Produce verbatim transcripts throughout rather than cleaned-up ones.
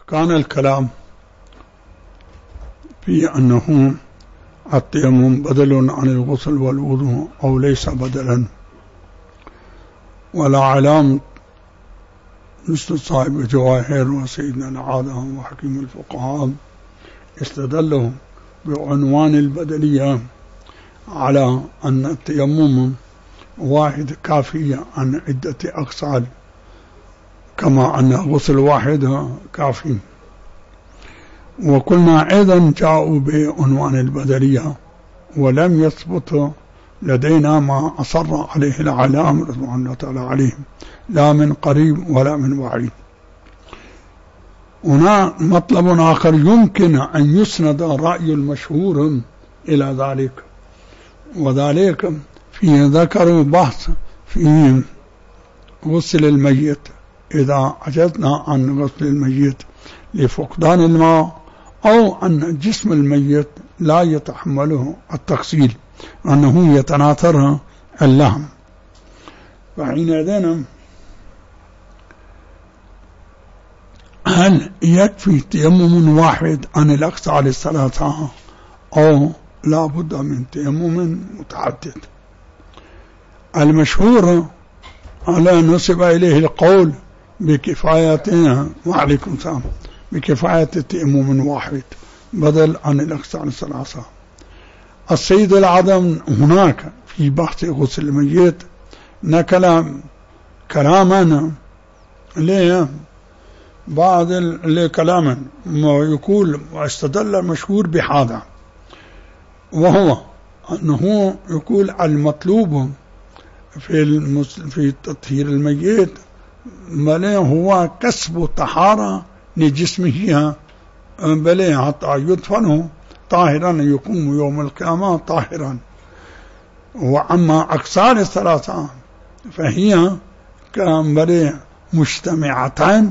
كان الكلام في أنه التيمم بدل عن الغسل والوضوء أو ليس بدلا، ولا علام مثل صاحب الجواهر وسيدنا العادة وحكيم الفقهاء استدلوا بعنوان البدلية على أن التيمم واحد كافي عن عدة أغسال، كما أن غسل واحد كافي. وقلنا أيضا جاءوا بعنوان البدلية، ولم يثبت لدينا ما أصر عليه العلام رضوان الله تعالى عليهم، لا من قريب ولا من بعيد. هنا مطلب آخر يمكن أن يسند رأي المشهور إلى ذلك، وذلك في ذكروا بحث في غسل الميت. إذا عجزنا عن غسل الميت لفقدان الماء أو أن جسم الميت لا يتحمله التغسيل، أنه يتناثر اللحم، فحينئذ هل يكفي تيمم واحد عن الأغسال الثلاثة أو لا بد من تيمم متعدد؟ المشهور على نسب إليه القول بكفاية وعليكم السلام بكفاية تيمم واحد بدل عن الأغسال الثلاثة. السيد العظم هناك في بحث غسل الميت نقل كلاما ليه بعض الكلام ما يقول، واستدل المشهور بهذا، وهو أنه يقول المطلوب في في تطهير الميت بل هو كسب الطهارة لجسمه، بل حتى يدفنه طاهرا يقوم يوم القيامة طاهرا. وأما أغسال الثلاثة فهي كبل مجتمعتان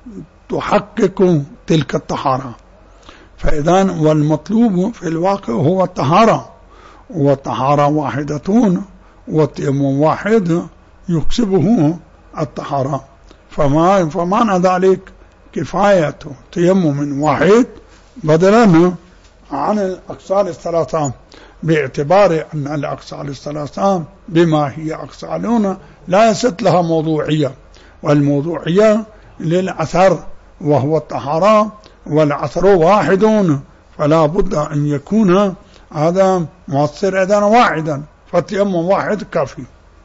تحقق تلك الطهارة. فإذا والمطلوب في الواقع هو الطهارة، والطهارة واحدة والتيمم واحد يكسبه الطهارة. فما فمعنى ذلك كفاية تيمم واحد بدلا عن الأغسال الثلاثة، باعتبار أن الأغسال الثلاثة بما هي أغسالون لا يست لها موضوعية، والموضوعية للأثر وهو الطهارة، والأثر واحد، فلا بد أن يكون هذا مؤثر إذن واحدا، فالتيمم واحد كافي.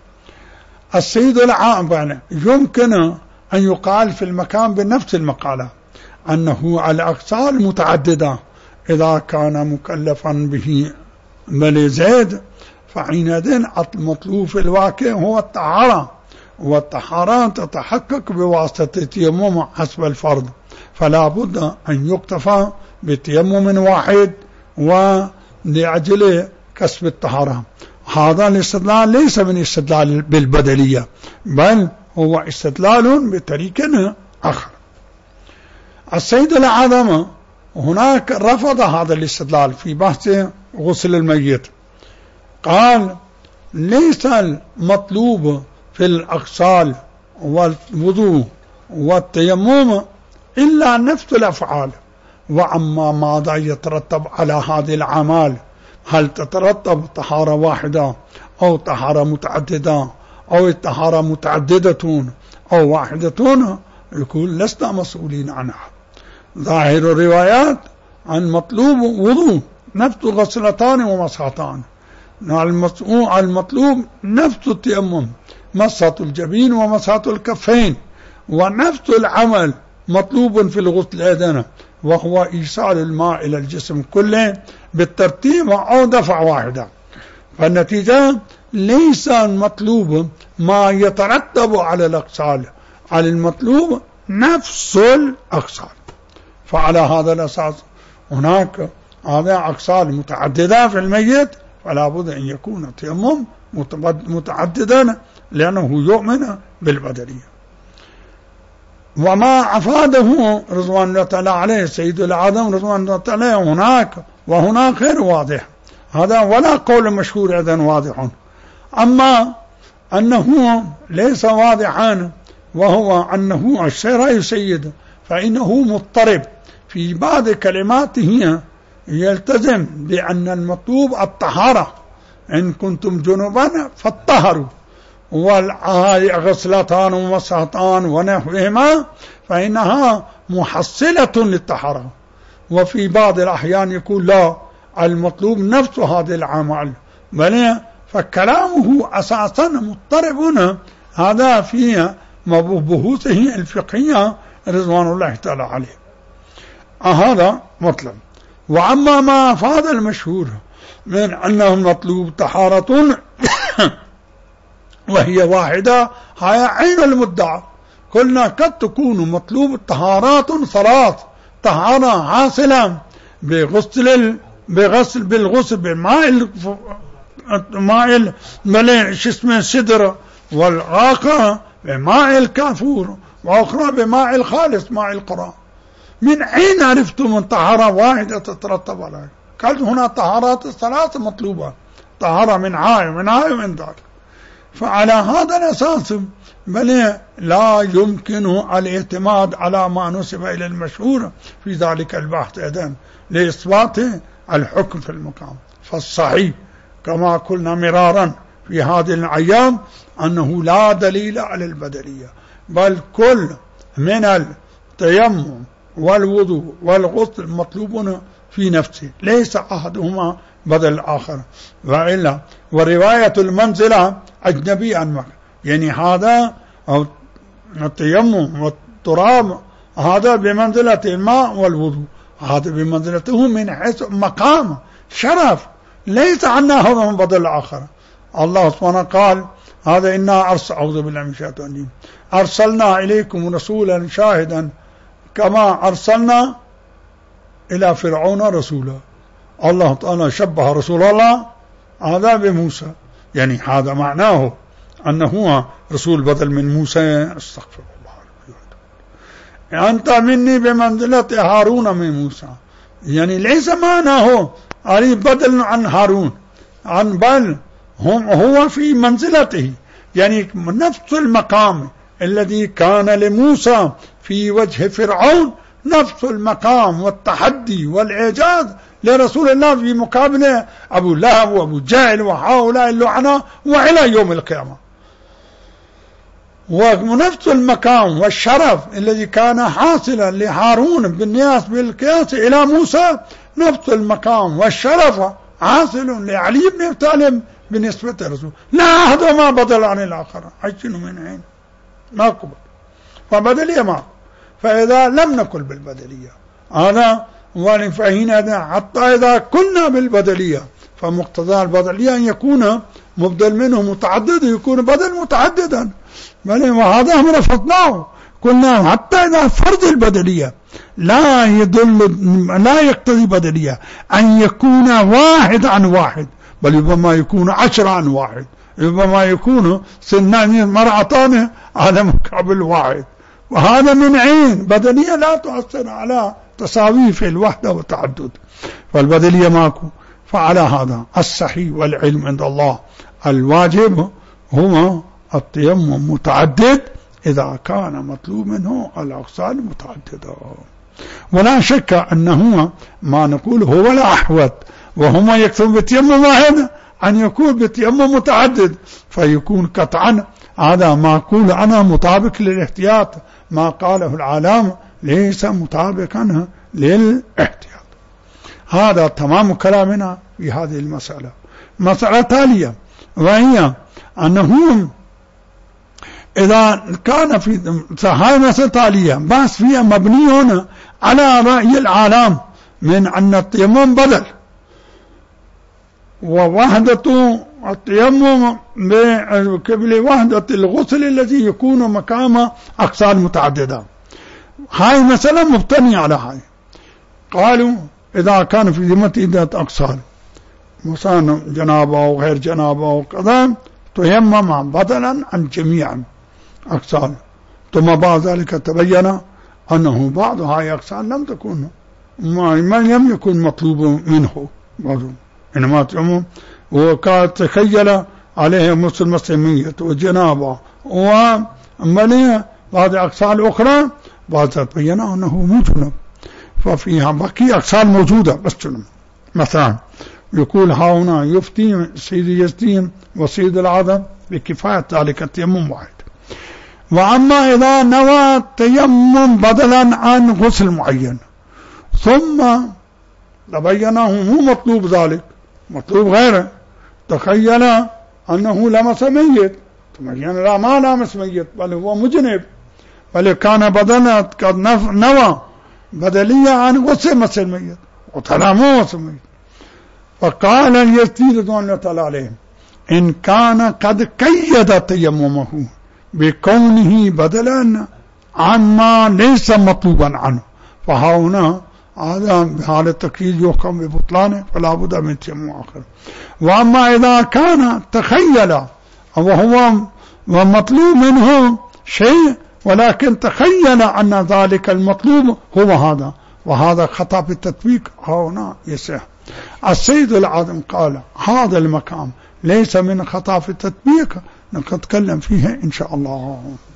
السيد العام يمكن أن يقال في المكان بنفس المقالة أنه الأغسال متعددة، إذا كان مكلفا به بل زيد فحينئذ المطلوب في الواقع هو الطهارة، والطهارة تتحقق بواسطة تيمم حسب الفرض، فلا بد أن يكتفى بتيمم واحد ولأجل كسب الطهارة. هذا الاستدلال ليس من استدلال بالبدلية، بل هو استدلال بطريق آخر. السيد العظم هناك رفض هذا الاستدلال في بحث غسل الميت، قال ليس المطلوب في الأغسال والوضوء والتيمم إلا نفس الأفعال، وأما ماذا يترتب على هذه الأعمال، هل تترتب طهارة واحدة أو طهارة متعددة أو الطهارة متعددة أو واحدة، يقول لسنا مسؤولين عنها. ظاهر الروايات عن مطلوب وضوء نفس غسلتان ومسحتان، المطلوب نفس التيمم مسحة الجبين ومسحة الكفين، ونفس العمل مطلوب في الغسل أيضا، وهو إيصال الماء إلى الجسم كله بالترتيب أو دفع واحدة. فالنتيجة ليس المطلوب ما يترتب على الأغسال، على المطلوب نفس الأغسال. فعلى هذا الأساس هناك هذا أغسال متعددة في الميت، فلا بد أن يكون التيمم متعددا لأنه يؤمن بالبدلية. وما أفاده رضوان الله تعالى عليه سيد العظم رضوان الله تعالى هناك وهناك غير واضح، هذا ولا قول مشهور أيضا واضح. أما أنه ليس واضحا وهو أنه الشيء رأي سيد، فإنه مضطرب في بعض كلماته، يلتزم بأن المطلوب الطهارة، إن كنتم جنبا فاطهروا، والغسلتان ومسحتان ونحوهما فإنها محصلة للطهارة. وفي بعض الأحيان يقول لا، المطلوب نفس هذا العمل، بل فكلامه أساسا مضطرب هنا. هذا في بحوثه الفقهية رضوان الله تعالى عليه. هذا مطلب. وعما ما أفاد المشهور من أنه مطلوب طهارة وهي واحدة، هي عين المدعى. قلنا قد تكون مطلوب طهارات ثلاث: طهارة حاصلة بغسل بغسل بالغسل بماء ماء الماء شو اسمه السدر، والآخر بماء الكافور، وأخرى بماء الخالص ماء القرآن. من أين عرفتم من طهارة واحدة تترتب عليها؟ قال هنا طهارات الثلاث مطلوبة، طهارة من هاي من هاي ومن ذاك. فعلى هذا الأساس بل لا يمكن الاعتماد على ما نسب إلى المشهور في ذلك البحث أيضا لإثبات الحكم في المقام. فالصحيح كما قلنا مرارا في هذه الأيام أنه لا دليل على البدلية، بل كل من التيمم والوضوء والغسل مطلوب في نفسه، ليس أحدهما بدل الآخر. وإلا ورواية المنزلة أجنبي عن مكة، يعني هذا التيمم والتراب هذا بمنزلة الماء والوضوء، هذا بمنزلته من حيث مقام شرف، ليس عنا هذا من بدل الآخر. الله سبحانه قال هذا إنا أرسل أعوذ بالله من الشيطان الرجيم أرسلنا إليكم رسولا شاهدا كما أرسلنا إلى فرعون رسولا. الله تعالى شبه رسول الله هذا بموسى، يعني هذا معناه أنه رسول بدل من موسى. استغفر الله. أنت مني بمنزلة هارون من موسى، يعني ليس معناه علي بدل عن هارون، عن بل هم هو في منزلته، يعني نفس المقام الذي كان لموسى في وجه فرعون، نفس المقام والتحدي والإعجاز لرسول الله في مقابل أبو لهب وأبو جهل وهؤلاء اللعنة وإلى يوم القيامة. ونفس المقام والشرف الذي كان حاصلا لهارون بالنياس بالقياس إلى موسى، نفس المقام والشرف حاصل لعلي بن أبي طالب بالنسبة للرسول. لا أحد ما بدل عن الآخر، عجنوا من عين ما قبل. فبدلية ما، فإذا لم نقل بالبدلية هذا ولفهنا حتى إذا كنا بالبدلية فمقتضى البدلية أن يكون مبدل منه متعدد، يكون بدل متعددا، بل وهذا هم رفضناه. قلنا حتى إذا فرض البدلية لا يدل لا يقتضي بدلية أن يكون واحد عن واحد، بل ربما يكون عشرة عن واحد، ربما يكون سنان مرأتان على مقابل واحد، وهذا من عين بدلية لا تؤثر على تساوي في الوحدة والتعدد، فالبدلية ماكو. فعلى هذا الصحيح والعلم عند الله الواجب هو التيمم متعدد إذا كان مطلوب منه الأغسال متعددة. ولا شك أنه ما نقول هو الأحوط، وهما يكتب بتيمم واحد أن يكون بتيمم متعدد، فيكون قطعا هذا ما أقول أنا مطابق للاحتياط، ما قاله العالم ليس مطابقا للاحتياط. هذا تمام كلامنا في هذه المسألة. مسألة تالية وهي أنه إذا كان في هاي مسألة تالية بس فيها مبني على رأي العالم من أن التيمم بدل، ووحدة التيمم بقبل وحدة الغسل الذي يكون مقام أقسال متعددة. هاي مسألة مبتنية على هاي. قالوا إذا كان في ذمة عدة أقسال مثلا جنابه وغير جنابه وكذا تيمم بدلا عن جميع أقسال، ثم بعد ذلك تبين أنه بعض هاي أقسال لم تكن ما لم يكن مطلوب منه بعض، إنما تيمم وكانت تخيل عليه مثل مسلمية وجنابه ومليه بعض أقسال أخرى بعد بينا أنه مو جنب، ففيها بقية أقسال موجودة بس جنب. مثلا يقول ها هنا يفتي سيد يزدين وسيد العظم بكفاية ذلك التيمم واحد. وأما إذا نوى التيمم بدلا عن غسل معين ثم تبينه مو مطلوب ذلك، مطلوب غيره، تخيل أنه لمس ميت، تبين لا ما لمس ميت بل هو مجنب، بل كان بدلا قد نوى بدلية عن غسل مس الميت وطلع مو غسل الميت. فقال اليزدي رضوان الله تعالى عليه إن كان قد قيد تيممه بكونه بدلا عن ما ليس مطلوبا عنه فها هنا هذا بحال التقييد يحكم ببطلانه فلا بد من تيمم آخر. وأما إذا كان تخيل وهو ومطلوب منه شيء ولكن تخيل أن ذلك المطلوب هو هذا، وهذا خطأ في التطبيق، هنا يصح. السيد العظم قال هذا المقام ليس من خطأ في التطبيق، نتكلم فيه إن شاء الله.